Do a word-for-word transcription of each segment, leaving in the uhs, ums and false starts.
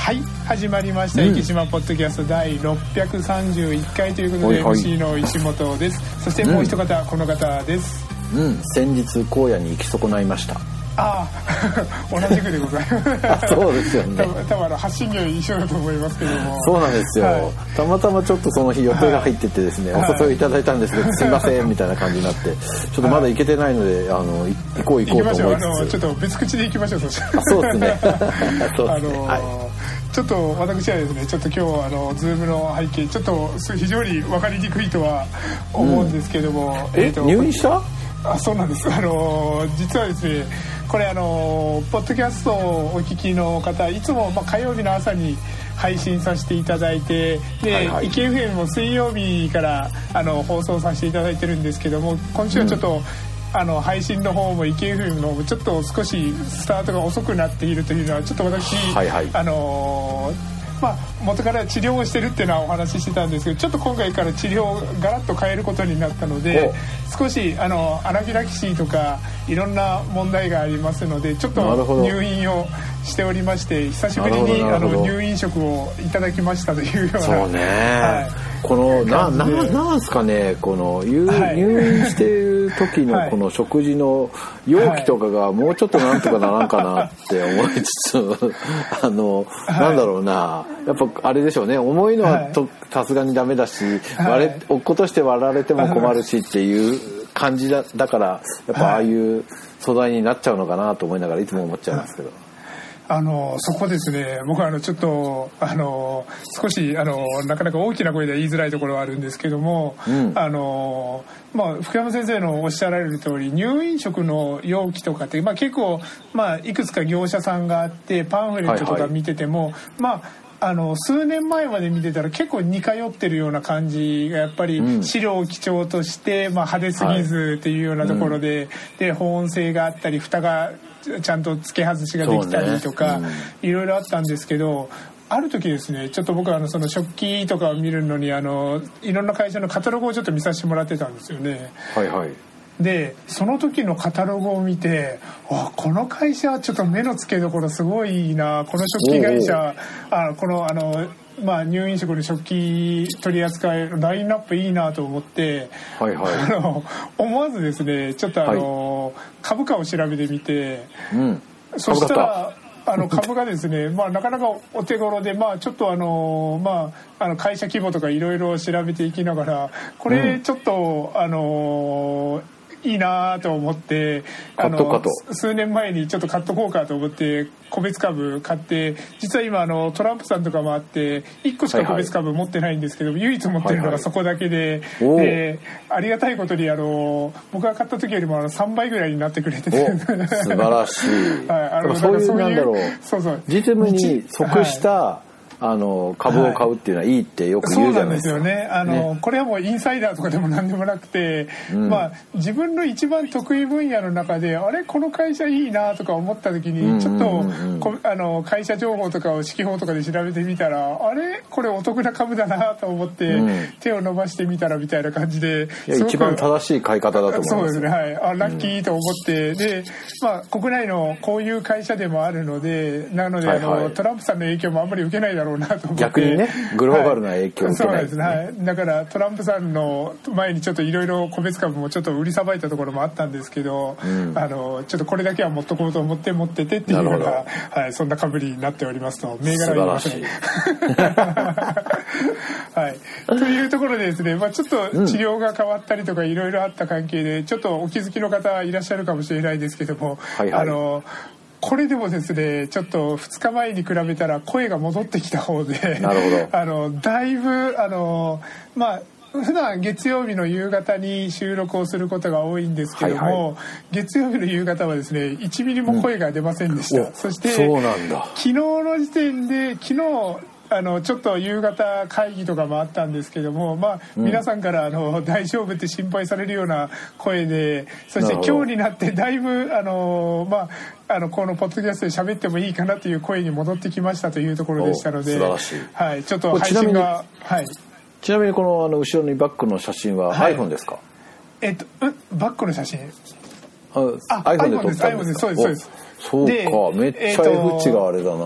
はい、始まりました、うん、生島ポッドキャストだいろっぴゃくさんじゅういっかいということで、はいはい、エムシー の石本です。そしてもう一方、うん、この方です。 うん、先日荒野に行き損ないました。 ああ、同じくでございますそうですよね。 多分発信源一緒だと思いますけども。 そうなんですよ、はい、たまたまちょっとその日予定が入っててですね、はい、お誘いいただいたんですけど、はい、すいませんみたいな感じになってちょっとまだ行けてないので、はい、あの行こう行こうと思いつつ、行きましょう。あのちょっと別口で行きましょう。そしたらそうですねそうですね、 あのーはい、ちょっと私はですね、ちょっと今日あのズームの背景ちょっと非常に分かりにくいとは思うんですけども、 うん、ええー、入院した？ あ、そうなんです。あの実はですね、これあのポッドキャストをお聞きの方、いつもまあ火曜日の朝に配信させていただいて、で、はいはい、イケエフエム も水曜日からあの放送させていただいてるんですけども、今週はちょっと、うん、あの配信の方もイケエフエム の方もちょっと少しスタートが遅くなっているというのはちょっと私、はいはい、あのまあ、元から治療をしてるっていうのはお話ししてたんですけど、ちょっと今回から治療をガラッと変えることになったので、少しあのアナフィラキシーとかいろんな問題がありますので、ちょっと入院をしておりまして、久しぶりにあの入院食をいただきましたというような。 そうね、はい、このなななんすかね、この入、はい、入院してる時のこの食事の容器とかがもうちょっとなんとかならんかなって思いつつ、はい、あの、はい、なんだろうな、やっぱあれでしょうね、重いのはさすがにダメだし、はい、割れ落っことして割られても困るしっていう感じだ、だからやっぱああいう素材になっちゃうのかなと思いながらいつも思っちゃうんですけど、 あのそこですね、僕はあのちょっとあの少しあのなかなか大きな声では言いづらいところはあるんですけども、うん、あのまあ、福山先生のおっしゃられる通り、入院食の容器とかって、まあ、結構、まあ、いくつか業者さんがあって、パンフレットとか見てても、はいはい、まああの数年前まで見てたら結構似通ってるような感じがやっぱり白を基調として、まあ、派手すぎずっていうようなところで、はい、で保温性があったり蓋がちゃんと付け外しができたりとか、ね、うん、いろいろあったんですけど、ある時ですね、ちょっと僕はあのその食器とかを見るのにあのいろんな会社のカタログをちょっと見させてもらってたんですよね。 はいはい。 でその時のカタログを見て、あ、この会社はちょっと目の付けどころすごいいいな、この食器会社、あこのあのまあ、入院食の食器取り扱いラインナップいいなと思って、はいはい、あの思わずですね、ちょっとあの、はい、株価を調べてみて、うん、そしたらあの株がですねまあ、なかなかお手頃で、まあ、ちょっとあの、まあ、あの会社規模とかいろいろ調べていきながら、これちょっと、うん、あのいいなと思って、あの数年前にちょっと買っとこうかと思って個別株買って、実は今あのトランプさんとかもあっていっこしか個別株持ってないんですけど、はいはい、唯一持ってるのがそこだけで、はいはい、でありがたいことにあの僕が買った時よりもあのさんばいぐらいになってくれてて素晴らしい、はい、あのそういうなんだろう、そうそう実務に即した、はい、あの株を買うっていうのはいいってよく言うじゃないですか。 そうなんですよね。あの、ね、これはもうインサイダーとかでも何でもなくて、うん、まあ自分の一番得意分野の中であれこの会社いいなとか思った時にちょっと、あの会社情報とかを指揮法とかで調べてみたら、あれこれお得な株だなと思って、うん、手を伸ばしてみたらみたいな感じで、 いや一番正しい買い方だと思います。 そうですね、はい、あラッキーと思って、うん、で、まあ、国内のこういう会社でもあるので、なので、はいはい、あのトランプさんの影響もあんまり受けないだろうなと思って、 逆にねグローバルな影響を受けないですね、 はい、そうですね、はい、だからトランプさんの前にちょっといろいろ個別株もちょっと売りさばいたところもあったんですけど、うん、あのちょっとこれだけは持っとこうと思って持っててっていうような、はい、そんな株になっておりますと銘柄は言いませんはい、というところでですね、まあ、ちょっと治療が変わったりとかいろいろあった関係でちょっとお気づきの方いらっしゃるかもしれないですけども、はいはい、あのこれでもですね、ちょっとふつかまえに比べたら声が戻ってきた方で、なるほど、あのだいぶあのまあ普段月曜日の夕方に収録をすることが多いんですけども、はいはい、月曜日の夕方はですねいちミリも声が出ませんでした、うん、そしてそうなんだ、 昨日の時点で昨日あのちょっと夕方会議とかもあったんですけども、まあ、うん、皆さんからあの大丈夫って心配されるような声で、そして今日になってだいぶあの、まあ、あのこのポッドキャストで喋ってもいいかなという声に戻ってきましたというところでしたので、 素晴らしい、 はい、ちょっと配信が、はい、 ちなみにこの、あの後ろにバックの写真は iPhone ですか？ えっと、バックの写真、 あ、iPhone で撮ったんですか？ そうですそうです。 そうか、めっちゃ F 値があれだな。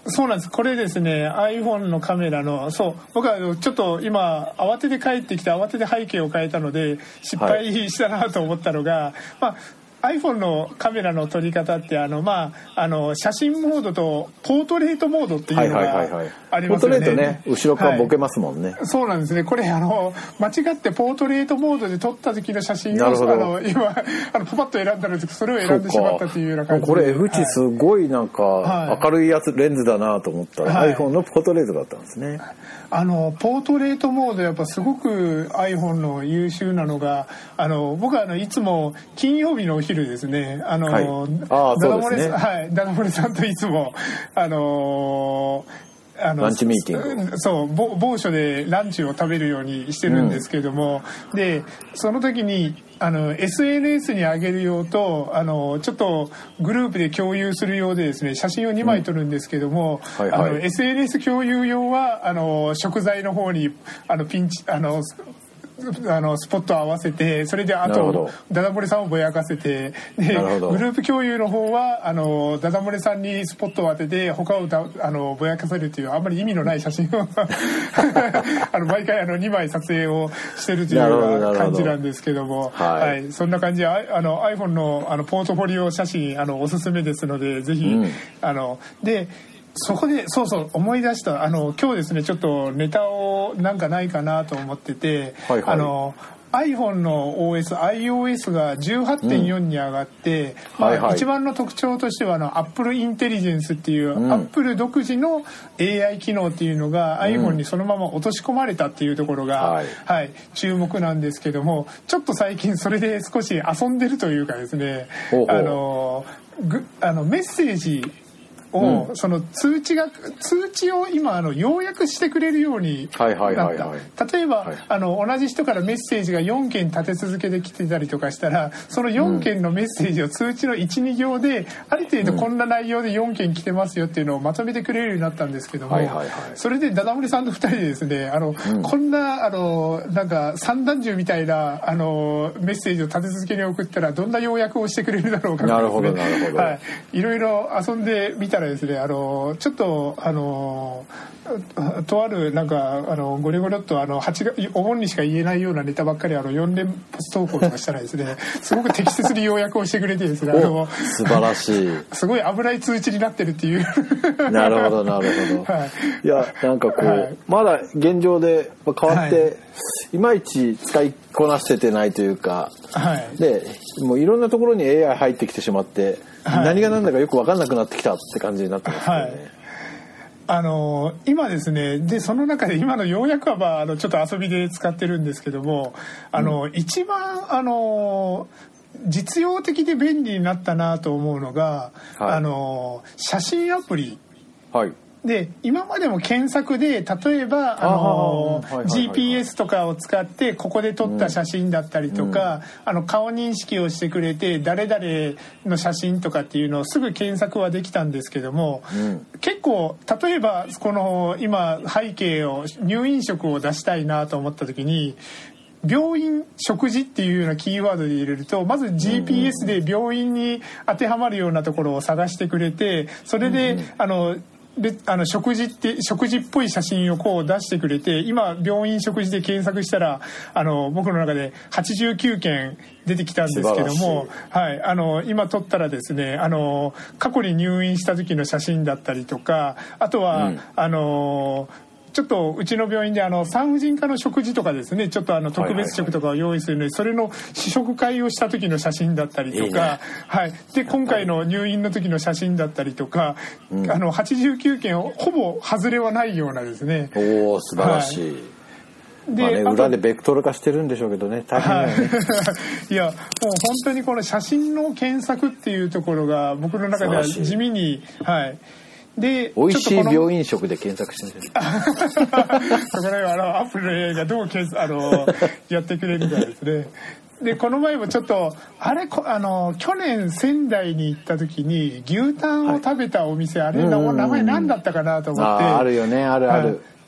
そうなんです。これですね iPhone のカメラのそう僕はちょっと今慌てて帰ってきて慌てて背景を変えたので失敗したなと思ったのが、はい、まあiPhone のカメラの撮り方ってあの、まあ、あの写真モードとポートレートモードっていうのがありますよね。ポートレートね後ろからボケますもんね、 はい、そうなんですね。これあの間違ってポートレートモードで撮った時の写真をあの今あのパパッと選んだのでそれを選んでしまったというような感じで、 これ F 値すごいなんか明るいやつ、はい、レンズだなと思ったら、はい、iPhone のポートレートだったんですね。 あのポートレートモードやっぱすごく iPhone の優秀なのがあの僕はあのいつも金曜日のお昼ですねあの、はい、あダダモレさん、はい、ダダモレさんといつもあのあのランチミーティングそう某所でランチを食べるようにしてるんですけれども、うん、でその時にあの エスエヌエス に上げる用とあのちょっとグループで共有する用でですね写真をにまい撮るんですけども、うんはいはい、あの エスエヌエス 共有用はあの食材の方にあのピンチあのあのスポットを合わせてそれであとダダ漏れさんをぼやかせてでグループ共有の方はあのダダ漏れさんにスポットを当てて他をだあのぼやかせるというあんまり意味のない写真をあの毎回あのにまい撮影をしてるというような感じなんですけどもはい、はい、そんな感じであの iPhone の, あのポートフォリオ写真あのおすすめですのでぜひ、うん、あのでそこでそうそう思い出したあの今日ですねちょっとネタをなんかないかなと思ってて、はいはい、あの iPhone の オーエス iOS が じゅうはちてんよん に上がって、うんまあはいはい、一番の特徴としてはあの Apple Intelligence っていう、うん、Apple 独自の エーアイ 機能っていうのが iPhone にそのまま落とし込まれたっていうところが、うんはいはい、注目なんですけどもちょっと最近それで少し遊んでるというかですねほうほうあのぐあのメッセージを、うん、その通知が通知を今あの要約してくれるようになった。例えば、はい、あの同じ人からメッセージがよんけん立て続けで来てたりとかしたらそのよんけんのメッセージを通知の いち,に 行である程度こんな内容でよんけん来てますよっていうのをまとめてくれるようになったんですけども、はいはいはい、それでダダ漏れさんとふたりでですねあの、うん、こんなあのなんか散弾銃みたいなあのメッセージを立て続けに送ったらどんな要約をしてくれるだろうか、ね、 なるほどなるほど、 はい、いろいろ遊んでみたですねあのちょっとあのとあるなんかあのゴリゴリっとあのはちがお盆にしか言えないようなネタばっかりあのよん連発投稿とかしたらですねすごく適切に要約をしてくれてですねあの素晴らしいすごい危ない通知になってるっていうなるほどなるほど、はい、いやなんかこう、はい、まだ現状で変わって、はい、いまいち使いこなせてないというか、はい、でもういろんなところに エーアイ 入ってきてしまってはい、何が何だかよく分かんなくなってきたって感じになってますよね、はい、 あの今ですねでその中で今の要約は、まあ、あのちょっと遊びで使ってるんですけどもあの、うん、一番あの実用的で便利になったなと思うのが、はい、あの写真アプリ、はいで今までも検索で例えばあの ジーピーエス とかを使ってここで撮った写真だったりとか、うん、あの顔認識をしてくれて誰々の写真とかっていうのをすぐ検索はできたんですけども、うん、結構例えばこの今背景を入院色を出したいなと思った時に病院食事っていうようなキーワードで入れるとまず ジーピーエス で病院に当てはまるようなところを探してくれてそれで、うん、あのであの食事って食事っぽい写真をこう出してくれて今病院食事で検索したらあの僕の中ではちじゅうきゅうけん出てきたんですけども、はい、あの今撮ったらですねあの過去に入院した時の写真だったりとかあとは、うん、あのちょっとうちの病院であの産婦人科の食事とかですねちょっとあの特別食とかを用意するのでそれの試食会をした時の写真だったりとかいい、ねはい、で今回の入院の時の写真だったりとか、うん、あのはちじゅうきゅうけんほぼ外れはないようなですねおー素晴らしい、はいでまあね、裏でベクトル化してるんでしょうけどね大変だよね、はい、いやもう本当にこの写真の検索っていうところが僕の中では地味にはいで美味しい病院食で検索してみてそこらはあのアップルの エーアイ がどうあのやってくれるかですねでこの前もちょっとあれあの去年仙台に行った時に牛タンを食べたお店、はい、あれの名前何だったかなと思ってあ, あるよねあるある、はい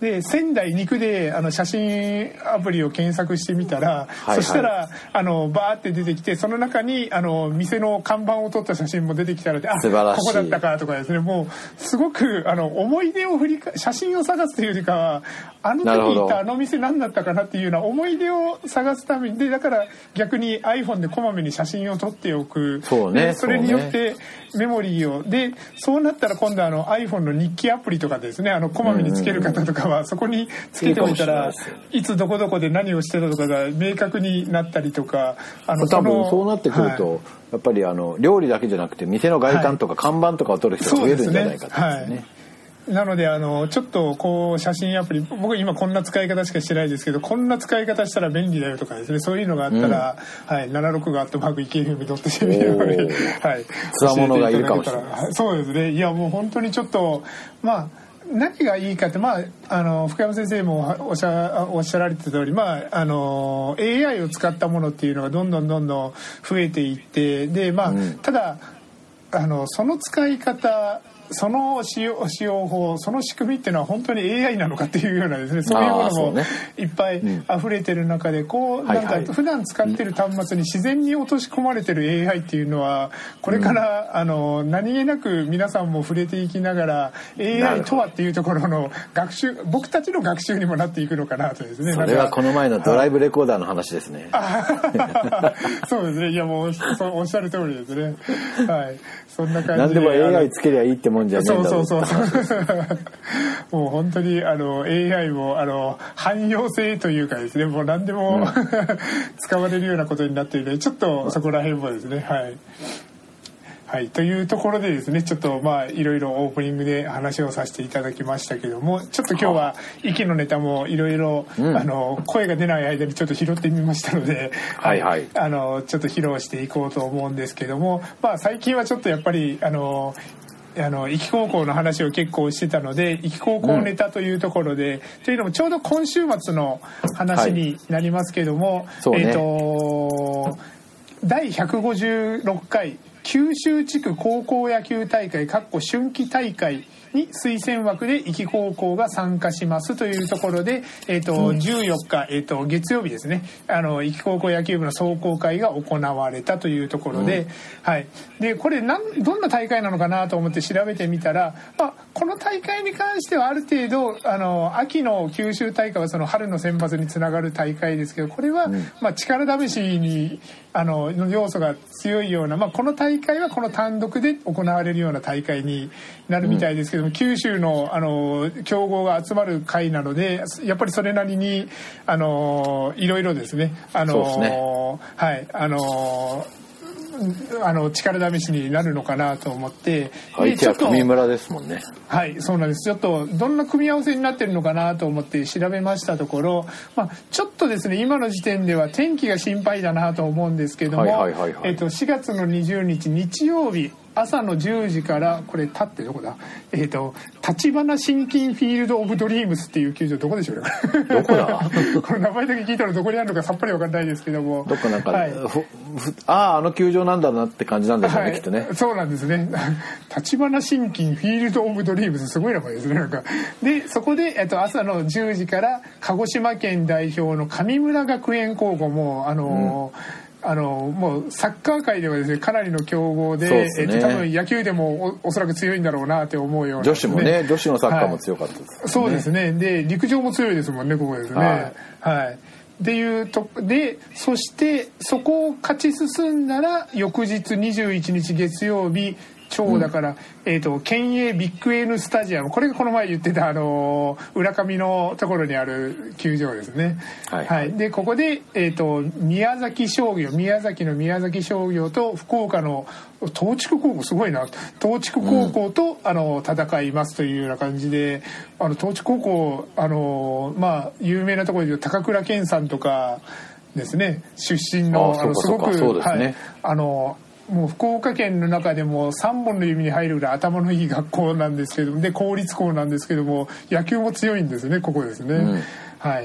で仙台肉であの写真アプリを検索してみたら、はいはい、そしたらあのバーって出てきて、その中にあの店の看板を撮った写真も出てきたので、あ、ここだったかとかですね、もうすごくあの思い出を振りか写真を探すというよりかは、あの時行ったあの店何だったかなっていうような思い出を探すために、でだから逆に iPhone でこまめに写真を撮っておく。 そうね、 でそれによってメモリーを、でそうなったら今度あの iPhone の日記アプリとかですね、あのこまめにつける方とかはそこにつけておいたら、いつどこどこで何をしてたとかが明確になったりとか、あの多分そうなってくると、はい、やっぱりあの料理だけじゃなくて店の外観とか看板とかを撮る人が増えるんじゃないかとですね。 なのであのちょっとこう写真アプリ、僕今こんな使い方しかしてないですけど、こんな使い方したら便利だよとかですね、そういうのがあったら、うん、はい、ななじゅうろくがアットマークイケエフエムドットジェーピー まで、はい、 つわものがいるかもしれない。 そうですね。いやもう本当にちょっとまあ何がいいかって、まあ、あの福山先生もおっしゃ、おっしゃられてた通り、まあ、あの エーアイ を使ったものっていうのがどんどんどんどん増えていって、で、まあ、うん、ただあのその使い方、その使用、使用法、その仕組みっていうのは本当に エーアイ なのかっていうようなですね、そういうものもいっぱい溢れてる中で、こうなんか普段使ってる端末に自然に落とし込まれてる エーアイ っていうのは、これからあの何気なく皆さんも触れていきながら エーアイ とはっていうところの学習、僕たちの学習にもなっていくのかなとですね。 それはこの前のドライブレコーダーの話ですね。 そうですね。いやもうそうおっしゃる通りですね。はい。そんな感じで。 何でも エーアイ つけりゃいいってもんじゃねえんだろう。 そうそうそうもう本当にあの エーアイ もあの汎用性というかですね、もう何でも、うん、使われるようなことになっているので、ちょっとそこら辺もですね、はいはい、というところでですね、ちょっとまあいろいろオープニングで話をさせていただきましたけども、ちょっと今日は息のネタもいろいろ声が出ない間にちょっと拾ってみましたので、 はいはい、 あのちょっと披露していこうと思うんですけども、まあ最近はちょっとやっぱりあのあの壱岐高校の話を結構してたので、壱岐高校ネタというところで、うん、というのもちょうど今週末の話になりますけども、はい、えっ、ー、とだいひゃくごじゅうろっかい九州地区高校野球大会春季大会に推薦枠で壱岐高校が参加しますというところで、えーと、じゅうよっか、えーと、月曜日ですね、あの壱岐高校野球部の壮行会が行われたというところで、うん、はい、でこれなんどんな大会なのかなと思って調べてみたら、まあ、この大会に関してはある程度あの秋の九州大会はその春の選抜につながる大会ですけど、これは、うん、まあ、力試しにあの要素が強いような、まあ、この大会はこの単独で行われるような大会になるみたいですけども、うん、九州のあの強豪が集まる会なので、やっぱりそれなりにあのいろいろですね、あのそうですね、 はい、あのあの力試しになるのかなと思って、 相手は上村ですもんね。 はい、そうなんです。ちょっとどんな組み合わせになってるのかなと思って調べましたところ、まあ、ちょっとですね今の時点では天気が心配だなと思うんですけども、はいはいはいはい、えっと、しがつのにじゅうにち日曜日朝のじゅうじから、これ立ってどこだ、えっと立花新金フィールドオブドリームスっていう球場、どこでしょうねどこだこの名前だけ聞いたらどこにあるのかさっぱりわかんないですけども、 どっかなんか、はい、あああの球場なんだなって感じなんでしょうね、はい、きっとね。 そうなんですね立花新金フィールドオブドリームス、すごい名前ですねなんか。でそこで、えっと、朝のじゅうじから鹿児島県代表の神村学園高校もあの、うんあのもうサッカー界ではですねかなりの強豪 で, で、ね、えっと、多分野球でも お, おそらく強いんだろうなって思うような、ね、 女子もね、女子のサッカーも強かったです、ね、 はい、そうですね。で陸上も強いですもんねここですね、はい、はい、っていうとで、そしてそこを勝ち進んだら翌日にじゅういちにち月曜日、超だから、うん、えーと、県営ビッグエヌスタジアム、これがこの前言ってたあの浦上のところにある球場ですね。はい、はい、でここで、えーと、宮崎商業、宮崎の宮崎商業と福岡の東筑高校、すごいな、東筑高校と、うん、あの戦いますというような感じで、あの東筑高校、あのまあ有名なところでいう高倉健さんとかですね、出身の、あのすごく、そうですね、はい、あのもう福岡県の中でもさんぼんの指に入るぐらい頭のいい学校なんですけども、で公立校なんですけども野球も強いんですね、ここですね、うん、はい。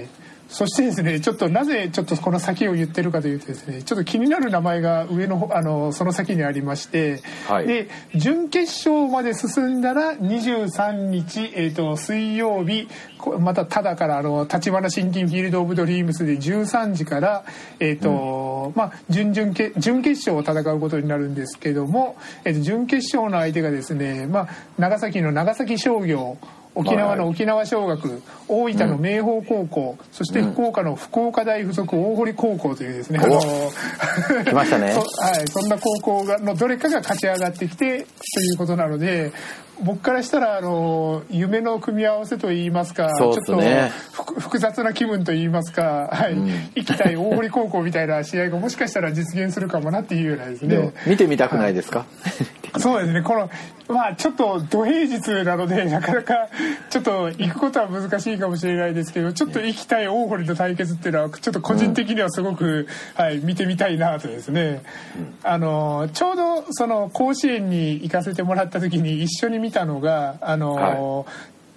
そしてですね、ちょっとなぜちょっとこの先を言ってるかというとですね、ちょっと気になる名前が上のあのその先にありまして、はい、で準決勝まで進んだらにじゅうさんにち、えー、と水曜日またただからあの立花新金フィールドオブドリームスでじゅうさんじから、えーとうんまあ、準々決準決勝を戦うことになるんですけども、えー、と準決勝の相手がですね、まあ、長崎の長崎商業、沖縄の沖縄尚学、大分の明豊高校、うん、そして福岡の福岡大附属大堀高校というですね、うん、あの来ましたねそ、はい、そんな高校がのどれかが勝ち上がってきてということなので、僕からしたらあの夢の組み合わせといいますか、 そうですね、 ちょっと複雑な気分といいますか、はい、うん、行きたい大堀高校みたいな試合がもしかしたら実現するかもなっていうようなですね。 見てみたくないですか？ はい、そうですね、このまあちょっと土平日なのでなかなかちょっと行くことは難しいかもしれないですけど、ちょっと行きたい大堀の対決っていうのはちょっと個人的にはすごく、うん、はい、見てみたいなとですね、うん、あのちょうどその甲子園に行かせてもらった時に一緒に見たのがあの、はい、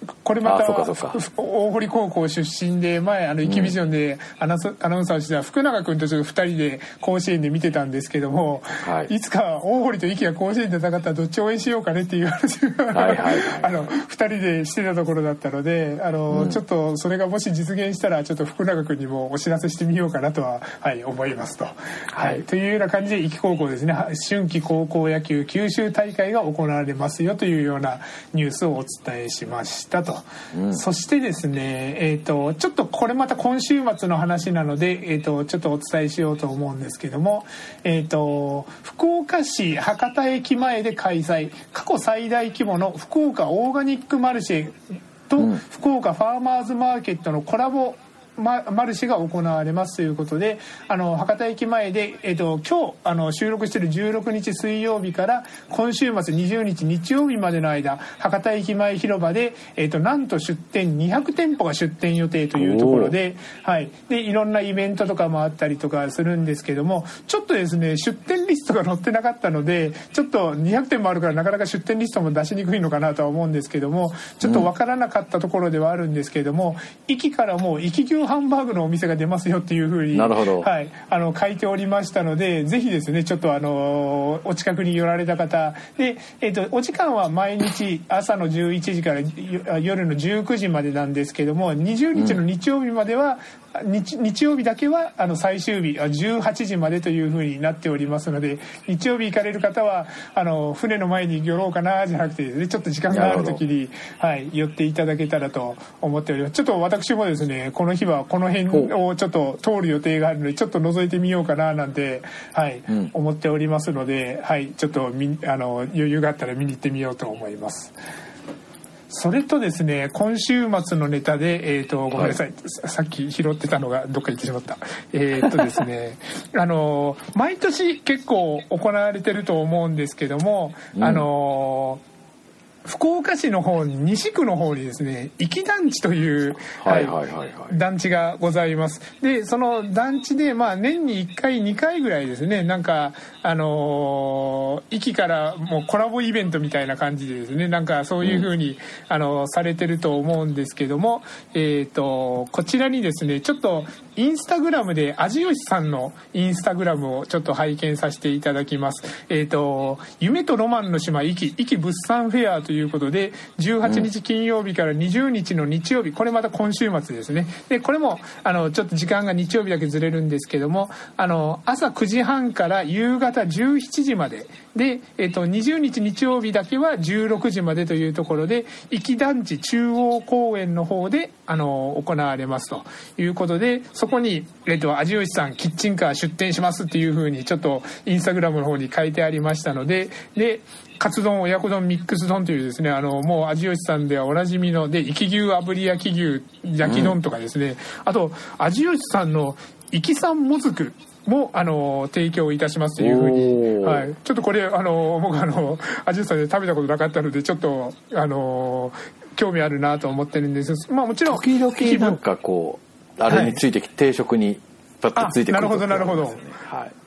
これまた大堀高校出身で前あのイキビジョンでアナウンサーをしてた福永君とちょっとふたりで甲子園で見てたんですけども、はい、いつか大堀とイキが甲子園で戦ったらどっち応援しようかねっていう話をふたりでしてたところだったので、あの、うん、ちょっとそれがもし実現したらちょっと福永君にもお知らせしてみようかなとは、はい、思いますと、はいはい、というような感じでイキ高校ですね、春季高校野球九州大会が行われますよというようなニュースをお伝えしました。とうん、そしてですね、えーと、ちょっとこれまた今週末の話なので、えーと、ちょっとお伝えしようと思うんですけども、えーと、福岡市博多駅前で開催、過去最大規模の福岡オーガニックマルシェと福岡ファーマーズマーケットのコラボマルシェが行われますということで、あの博多駅前で、えー、と今日あの収録しているじゅうろくにち水曜日から今週末にじゅうにち日曜日までの間、博多駅前広場で、えー、となんと出店にひゃくてんぽが出店予定というところで、はい、でいろんなイベントとかもあったりとかするんですけども、ちょっとですね出店リストが載ってなかったので、ちょっとにひゃくてんもあるからなかなか出店リストも出しにくいのかなとは思うんですけども、ちょっと分からなかったところではあるんですけども、駅からもう駅牛ハンバーグのお店が出ますよっていうふうに、 なるほど、 はい、あの書いておりましたので、ぜひですねちょっとあのお近くに寄られた方で、えー、とお時間は毎日朝のじゅういちじから夜のじゅうくじまでなんですけども、にじゅうにちの日曜日までは、うん、日, 日曜日だけはあの最終日じゅうはちじまでというふうになっておりますので、日曜日行かれる方はあの船の前に寄ろうかなじゃなくてですね、ちょっと時間がある時に、はい、寄っていただけたらと思っております。ちょっと私もですねこの日はこの辺をちょっと通る予定があるのでちょっと覗いてみようかななんて、はい、うん、思っておりますので、はい、ちょっとみあの余裕があったら見に行ってみようと思います。それとですね、今週末のネタで、えーと、ごめんなさい、はい、さっき拾ってたのがどっか行ってしまった。えーとですね、あの毎年結構行われてると思うんですけども、うん、あの福岡市の方に西区の方にですね、壱岐団地という、はいはいはいはい、団地がございます。でその団地でまあ年にいっかいにかいぐらいですね、なんかあの壱岐からもうコラボイベントみたいな感じでですね、なんかそういう風に、うん、あのされてると思うんですけども、えーとこちらにですねちょっとインスタグラムで味吉さんのインスタグラムをちょっと拝見させていただきます。えーと夢とロマンの島壱岐壱岐物産フェアということでじゅうはちにち金曜日からにじゅうにちの日曜日、これまた今週末ですね。でこれもあのちょっと時間が日曜日だけずれるんですけども、あの朝くじはんから夕方じゅうしちじまでで、えっと、にじゅうにち日曜日だけはじゅうろくじまでというところで、壱岐団地中央公園の方であの行われますということで、そこに、えっと、味吉さんキッチンカー出店しますっていう風にちょっとインスタグラムの方に書いてありましたので、でカツ丼親子丼ミックス丼というですね、あのもう味吉さんではおなじみので壱岐牛炙り焼き牛焼き丼とかですね、うん、あと味吉さんの壱岐産もずくもあの提供いたしますというふうに、はい、ちょっとこれあの僕あの味吉さんで食べたことなかったのでちょっとあの興味あるなと思ってるんです。まあもちろん時々なんかこうあれについてき、はい、定食にパッとついてくる、 なるほどなるほど、 はい、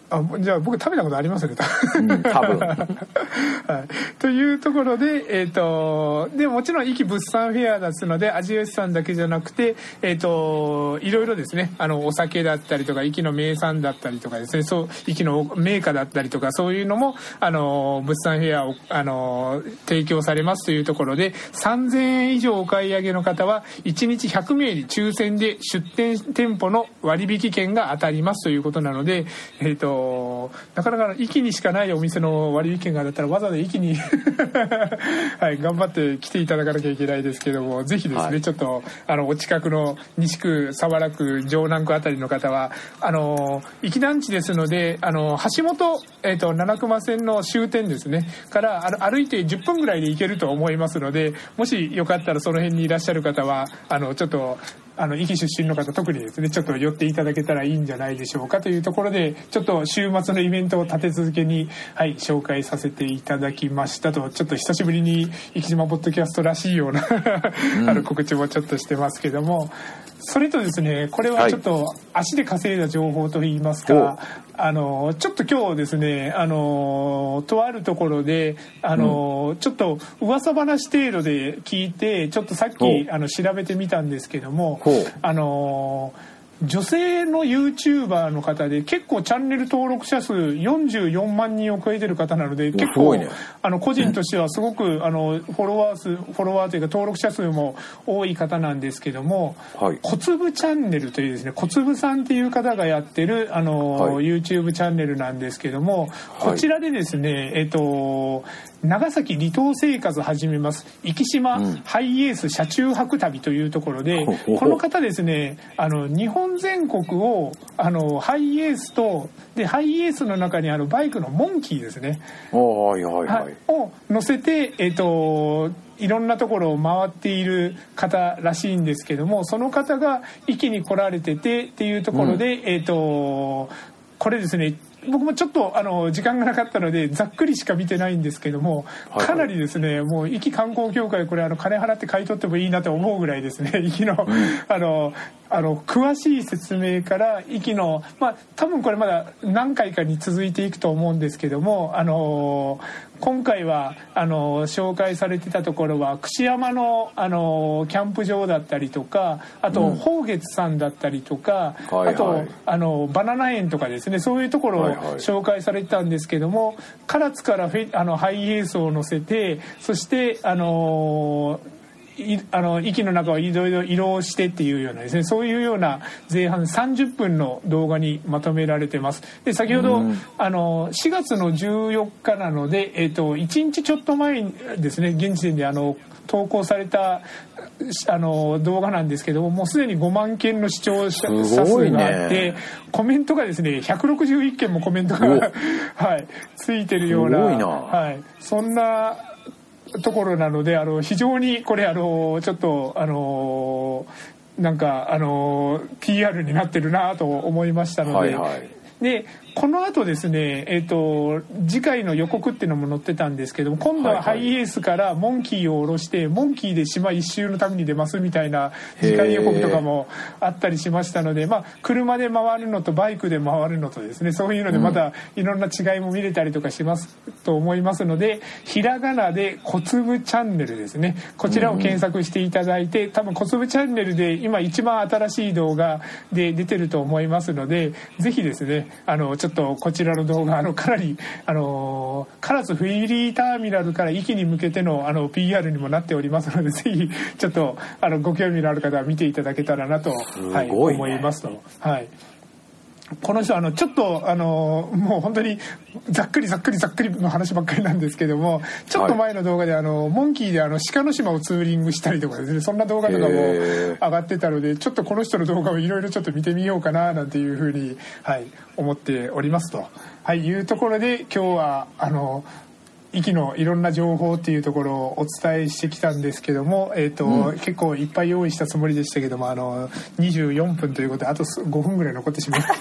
あ、じゃあ僕食べたことありますね、 うん、多分、はい、 というところで、えー、とでもちろん壱岐物産フェアですので味吉さんだけじゃなくて、えー、といろいろですね、あのお酒だったりとか壱岐の名産だったりとかですね、そう壱岐の銘菓だったりとかそういうのもあの物産フェアをあの提供されますというところで、さんぜんえん以上お買い上げの方はいちにちひゃくめいに抽選で出店店舗の割引券が当たりますということなので、えー、となかなか壱岐にしかないお店の割引券がだったらわざわざ壱岐に、はい、頑張って来ていただかなきゃいけないですけども、ぜひですね、はい、ちょっとあのお近くの西区、佐原区、城南区あたりの方はあの壱岐団地ですので、あの橋本、えー、と七熊線の終点ですねからあ歩いてじゅっぷんぐらいで行けると思いますので、もしよかったらその辺にいらっしゃる方はあのちょっとあの壱岐出身の方特にですねちょっと寄っていただけたらいいんじゃないでしょうかというところで、ちょっと週末のイベントを立て続けに、はい、紹介させていただきましたと、ちょっと久しぶりに壱岐島ポッドキャストらしいようなあの告知もちょっとしてますけども、それとですね、これはちょっと足で稼いだ情報といいますか、はい、あのちょっと今日ですね、あのとあるところであの、うん、ちょっと噂話程度で聞いて、ちょっとさっきあの調べてみたんですけども、あの女性の YouTuber の方で結構チャンネル登録者数よんじゅうよんまんにんを超えてる方なので、結構、ね、あの個人としてはすごくあのフォロワー数フォロワーというか登録者数も多い方なんですけども、はい、小粒チャンネルというですね、小粒さんっていう方がやってるあの、はい、YouTube チャンネルなんですけども、こちらでですね、はい、えっと長崎離島生活始めます壱岐島ハイエース車中泊旅というところで、うん、この方ですね、あの日本全国をあのハイエースとでハイエースの中にあるバイクのモンキーですね、 はいはいはい、 を乗せて、えっといろんなところを回っている方らしいんですけども、その方が壱岐に来られててっていうところで、うん、えっとこれですね、僕もちょっとあの時間がなかったのでざっくりしか見てないんですけども、かなりですね、もう壱岐観光協会これあの金払って買い取ってもいいなと思うぐらいですね、壱岐の、うん、あのあの詳しい説明から壱岐の、まあ多分これまだ何回かに続いていくと思うんですけども、あの今回はあの紹介されてたところは串山のあのキャンプ場だったりとか、あと宝月さんだったりとか、うん、あと、はいはい、あのバナナ園とかですね、そういうところを紹介されてたんですけども、唐津からフェあのハイエースを乗せて、そしてあのいあの息の中をいろいろ移動してっていうようなですね、そういうような前半さんじゅっぷんの動画にまとめられてます。で先ほどあのしがつのじゅうよっかなので、えー、といちにちちょっと前ですね、現時点であの投稿されたあの動画なんですけども、もうすでにごまんけんの視聴者数があって、ね、コメントがですねひゃくろくじゅういっけんもコメントが、はい、ついてるような、はい、そんなところなので、あの非常にこれあのちょっとあのなんかあの ピーアール になってるなと思いましたので、はいはい、でこの後ですね、えーと、次回の予告っていうのも載ってたんですけども、今度はハイエースからモンキーを下ろしてモンキーで島一周のために出ますみたいな次回予告とかもあったりしましたので、まあ、車で回るのとバイクで回るのとですね、そういうのでまたいろんな違いも見れたりとかしますと思いますので、ひらがなで小粒チャンネルですね、こちらを検索していただいて、多分小粒チャンネルで今一番新しい動画で出てると思いますので、ぜひですね、あのちょっとこちらの動画あのかなりあの唐津フィリーターミナルから壱岐に向けてのあの ピーアール にもなっておりますので、ぜひちょっとあのご興味のある方は見ていただけたらなと、はい、思いますと、はい。この人あのちょっとあのもう本当にざっくりざっくりざっくりの話ばっかりなんですけども、ちょっと前の動画であのモンキーであの鹿の島をツーリングしたりとかですね、そんな動画とかも上がってたので、ちょっとこの人の動画をいろいろちょっと見てみようかななんていうふうに、はい、思っておりますと、はい、いうところで今日はあの壱岐のいろんな情報っていうところをお伝えしてきたんですけども、えーとうん、結構いっぱい用意したつもりでしたけども、あのにじゅうよんぷんということであとごふんぐらい残ってしまいま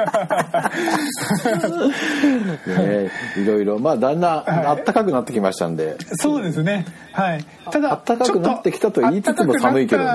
したね、いろいろまあだんだんあったかくなってきましたんで、はい、 そうですね、はい、ただあったかくなってきたと言いつつも寒いけどね、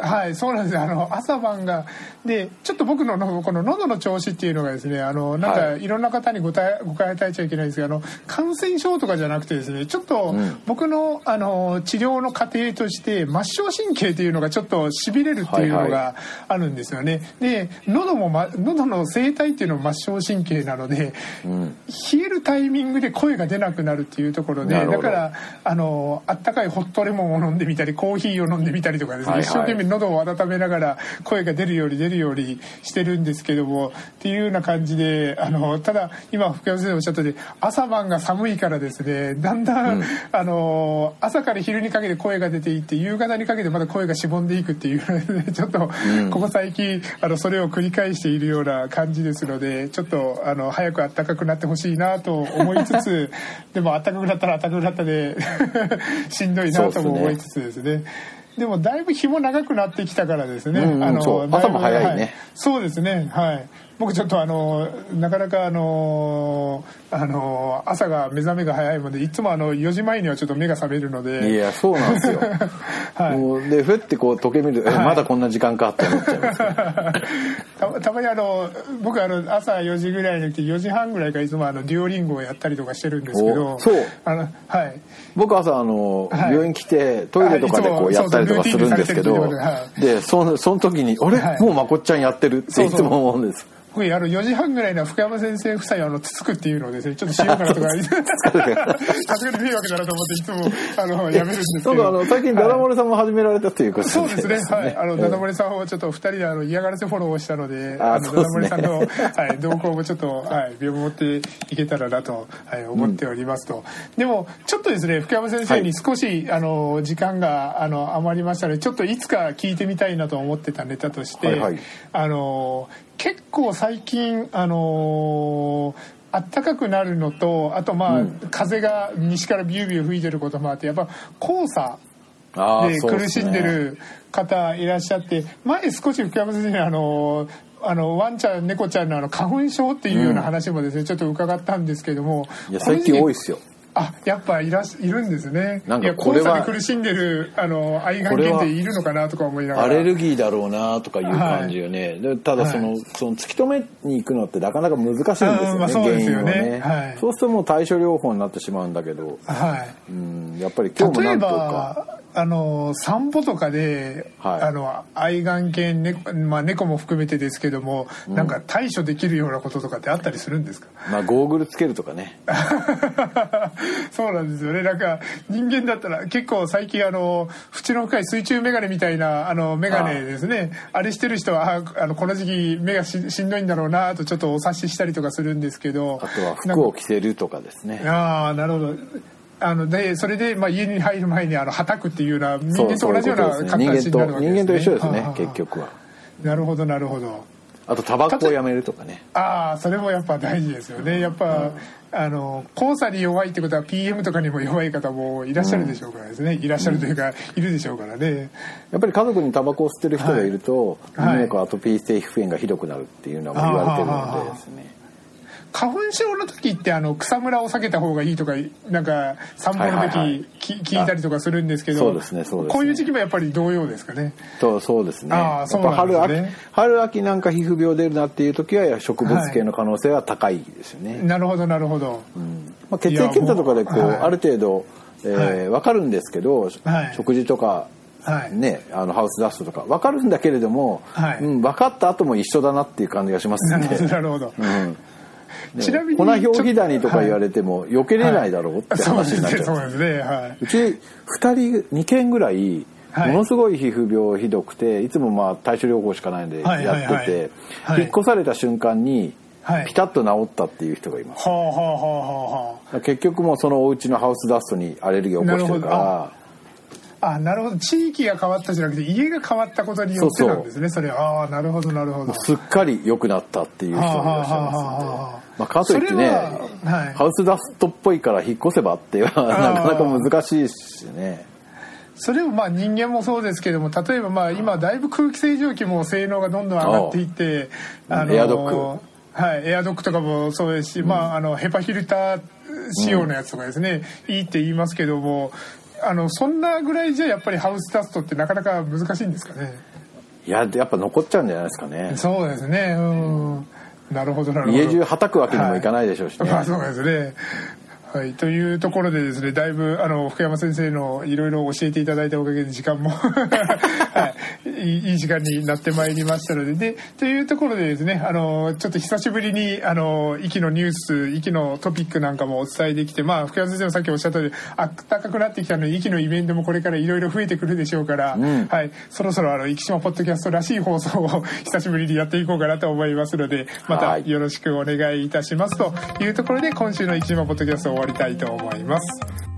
はい、そうなんですよ。あの朝晩がでちょっと僕のこの喉の調子っていうのがですね、あのなんかいろんな方にごた誤解与えちゃいけないんですが、あの感染症とかじゃなくてですね、ちょっと僕のあの治療の過程として末梢神経というのがちょっとしびれるっていうのがあるんですよね。で喉も、ま、喉の声帯っていうのも末梢神経なので、うん、冷えるタイミングで声が出なくなるっていうところで、だからあのあったかいホットレモンを飲んでみたりコーヒーを飲んでみたりとかですね、はいはい、一生懸命喉を温めながら声が出るように出るようにしてるんですけどもっていうような感じで、あのただ今福山先生おっしゃったように朝晩が寒いからですね、だんだん、うん、あの朝から昼にかけて声が出ていって夕方にかけてまだ声がしぼんでいくっていうちょっとここ最近あのそれを繰り返しているような感じですので、ちょっとあの早く暖かくなってほしいなと思いつつでも暖かくなったら暖かくなったでしんどいなとも思いつつですね。でもだいぶ日も長くなってきたからですね、うんうん、あの朝も早いね、はい、 そうですね、はい、僕ちょっとあのなかなかあのあの朝が目覚めが早いのでいつもあのよじまえにはちょっと目が覚めるので。 いやそうなんですよ、はい、もうでふってこう時計見ると、はい、まだこんな時間かって思っちゃいますた, たまにあの僕あの朝よじぐらいに来てよじはんぐらいからいつもあのデュオリンゴをやったりとかしてるんですけど、 そうあの、はい、 僕朝あの、はい、病院来てトイレとかでこうやったりとかするんですけど、はい、で そ, その時にあれ、はい、もうまこっちゃんやってるっていつも思うんです。 僕あのよじはんぐらいの福山先生夫妻をあのつつくっていうのをですねちょっとしようかなとかさすがに迷惑だなと思っていつもあのやめるんですけど、 そうあの最近ダダ漏れさんも始められたっていうことですね。 そうですね、はい、あのダダ漏れさんをちょっとふたりであの嫌がらせフォローをしたので、あのダダ漏れさんの、はい、動向もちょっと、はい、見守っていけたらなと、はい、思っておりますと、うん、でもちょっとですね福山先生に少し、はい、あの時間があの余りましたのでちょっといつか聞いてみたいなと思ってたネタとして、はいはい、あの結構最近あのー、暖かくなるのとあとまあ、うん、風が西からビュービュー吹いてることもあってやっぱ黄砂で苦しんでる方いらっしゃって、ね、前少し福山先生にあのーあのワンちゃん猫ちゃんのあの花粉症っていうような話もですね、うん、ちょっと伺ったんですけども、 いや最近多いですよ。 あ、やっぱいらっいるんですね。 なんかこれは黄砂で苦しんでるあの愛玩犬っているのかなとか思いながら、 アレルギーだろうなとかいう感じよね、はい、でただその、はい、その突き止めに行くのってなかなか難しいんですよね、まあ、そうですよね、原因はね、はい、そうするともう対処療法になってしまうんだけど、はい、うん、やっぱり今日もなんとかあの散歩とかで、はい、あの愛玩犬、ねまあ、猫も含めてですけども、うん、なんか対処できるようなこととかってあったりするんですか？ まあゴーグルつけるとかねそうなんですよね。なんか人間だったら結構最近あの縁の深い水中メガネみたいなあのメガネですね、 あ, あれしてる人はあのこの時期目が し, しんどいんだろうなとちょっとお察ししたりとかするんですけど、 あとは服を着せるとかですね。 ああ、なるほど。あのでそれで、まあ、家に入る前にあのはたくっていうような人間と同じような形になるわけですね。 人間と一緒ですね、はあはあ、結局は。 なるほどなるほど。 あとタバコをやめるとかね。 ああ、それもやっぱ大事ですよね。やっぱ、うん、あの黄砂に弱いってことは ピーエム とかにも弱い方もいらっしゃるでしょうからですね、うん、いらっしゃるというか、うん、いるでしょうからね。 やっぱり家族にタバコを吸ってる人がいると、はい、アトピー性皮膚炎がひどくなるっていうのも言われてるのでですね。 花粉症の時ってあの草むらを避けた方がいいとかなんか散歩の時、はいはいはい、聞いたりとかするんですけど、 そうですね、そうですね、 こういう時期もやっぱり同様ですかね。 とそうですね。あ、そうなんですね。春秋、春秋なんか皮膚病出るなっていう時は植物系の可能性は高いですよね。 はい、なるほどなるほど。 うん、まあ、血液検査とかでこう、はい、ある程度、えーはい、分かるんですけど、はい、食事とかはいね、あのハウスダストとか分かるんだけれども、はい、うん、分かった後も一緒だなっていう感じがしますね。 なるほど。うん、 ちなみに粉ひょうきダニとか言われても避けれないだろうって話になっちゃう。 そうですね、はい。 うちふたりにけんぐらいものすごい皮膚病ひどくて、いつもまあ対処療法しかないんでやってて、引っ越された瞬間にピタッと治ったっていう人がいます。はあはあはあはあ。結局もうそのお家のハウスダストにアレルギーを起こしてるから。 あ、なるほど。地域が変わったじゃなくて家が変わったことによってなんですね。それ、ああ、なるほどなるほど。 すっかり良くなったっていう人がいらっしゃいますので、まあかといってね、はい、ハウスダストっぽいから引っ越せばっていうのはなかなか難しいですしね。 それもまあ人間もそうですけども、例えばまあ今だいぶ空気清浄機も性能がどんどん上がっていって、あのエアドック、 はい、エアドックとかもそうですし、うん、まああのヘパフィルター仕様のやつとかですね、うん、いいって言いますけども、 あのそんなぐらいじゃやっぱりハウスダストってなかなか難しいんですかね。 いややっぱ残っちゃうんじゃないですかね。 そうですね、うん、なるほどなるほど。 家中はたくわけにもいかないでしょうしね、 はい、まあそうですね。はい、というところでですね、だいぶあの福山先生のいろいろ教えていただいたおかげで時間も、はい、いいいい時間になってまいりましたので、でというところでですね、あのちょっと久しぶりにあの息のニュース、息のトピックなんかもお伝えできて、まあ福山先生もさっきおっしゃったように暖かくなってきたので、息のイベントもこれからいろいろ増えてくるでしょうから、うん、はい、そろそろあの生島ポッドキャストらしい放送を久しぶりにやっていこうかなと思いますので、またよろしくお願いいたしますというところで、今週の生島ポッドキャストを終わりたいと思います。